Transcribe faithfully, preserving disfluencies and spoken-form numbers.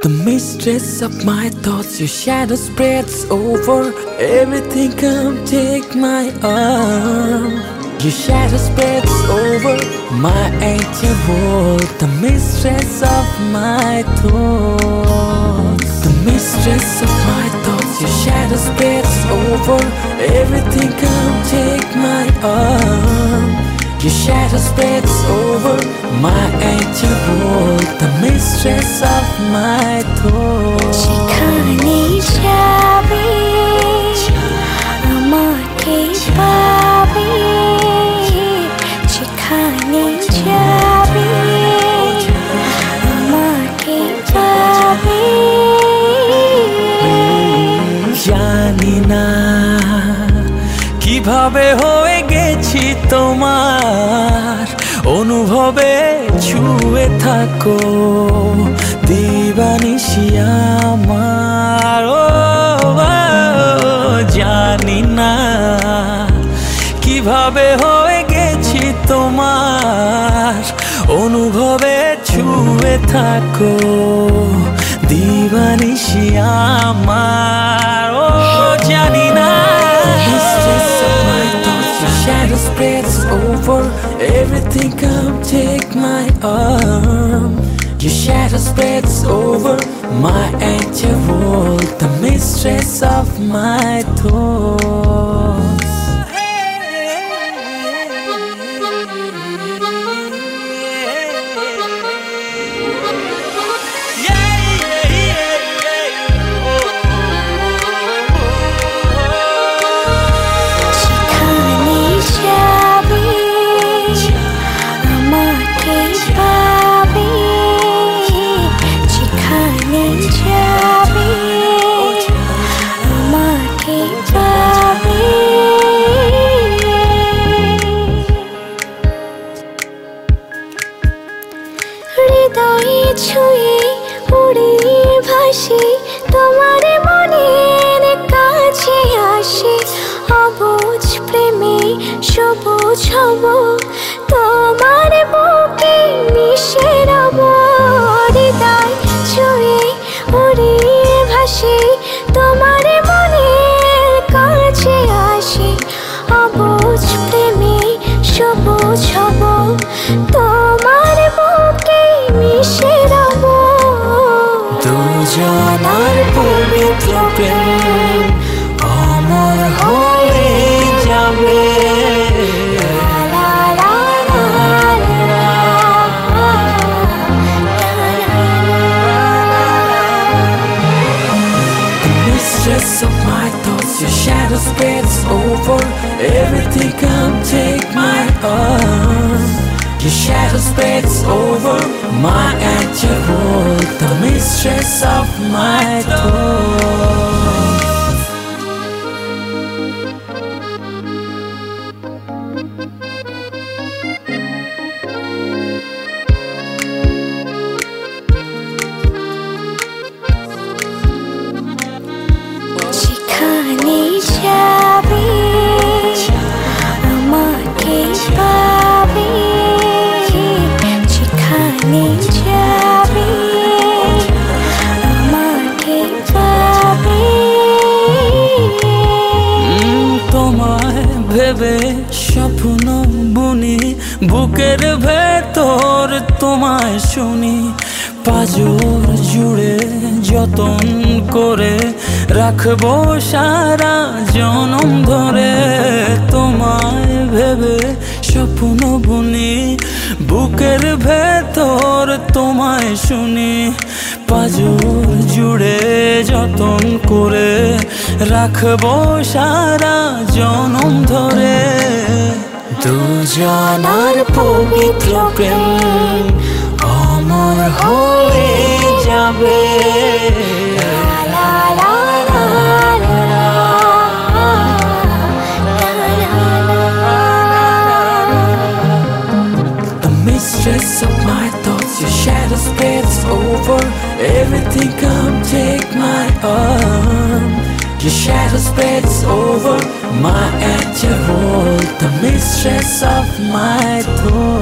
The mistress of my thoughts, your shadow spreads over everything. Come take my arm. Your shadow spreads over my empty world. The mistress of my thoughts. The mistress of my thoughts, your shadow spreads over everything. Come take my arm. Your shadow spreads over my empty world. The mistress of my thoughts. যেখানে যাবে আমাকে পাবে, যেখানে যাবে আমাকে পাবে। জানি না কিভাবে হয়ে গেছি তোমার, অনুভবে ছুঁয়ে থাকো দিবানিশি আমার। ও জানি না কিভাবে হয়ে গেছি তোমার, অনুভবে ছুঁয়ে থাকো দিবানিশি আমার। ও জানি না shadow spreads over everything. Come take my arm. Your shadow spreads over my empty world. The mistress of my thoughts. হৃদয়ে ছুঁয়ে উড়ে ভাসি, তোমার মনের কাছে আসি। অবুঝ প্রেমে সবুজ হব, তোমার বুকে মিশে রব। হৃদয় ছুঁয়ে উড়ে ভাসি, তোমার মনের কাছে আসি। অবুঝ প্রেমে সবুজ হব, তোমার বুকে মিশে রব। দুজনার পবিত্র প্রেম অমর হয়ে যাবে। The mistress of my thoughts, your shadow spreads over everything. Come take my arm. Your shadow spreads over my empty world. The mistress of my thoughts. যেখানে যাবে আমাকে পাবে, যেখানে যাবে আমাকে পাবে। তোমায় ভেবে স্বপ্ন বুনি, বুকের ভেতর তোমায় শুনি। পাজর জুড়ে যতন করে রাখবো সারা জনম ধরে। তোমায় ভেবে স্বপ্ন বুনি, বুকের ভেতর তোমায় শুনি। পাজর জুড়ে যতন করে রাখবো সারা জনম ধরে। দুজনার পবিত্র প্রেম অমর হয়ে যাবে। The mistress of my thoughts, your shadow spreads over everything. Come take my arm. Your shadow spreads over my empty world. The mistress of my thoughts.